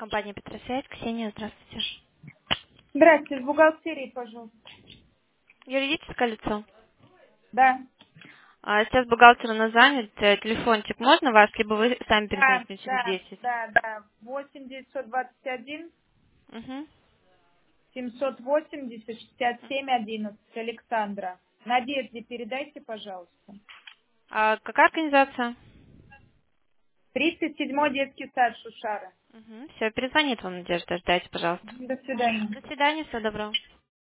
Компания Петросвязь. Ксения, здравствуйте. Здравствуйте, с бухгалтерии, пожалуйста. Юридическое лицо. Да. Сейчас бухгалтер у нас занят. Телефончик можно ваш, либо вы сами Да, перезвоните через да, 10? да, да. 8 921 Угу. 780 67 11. Александра. Надежде передайте, пожалуйста. А какая организация? 37-й детский сад Шушара. Угу. Все, перезвонит вам, Надежда. Ждайте, пожалуйста. До свидания. До свидания, всего доброго.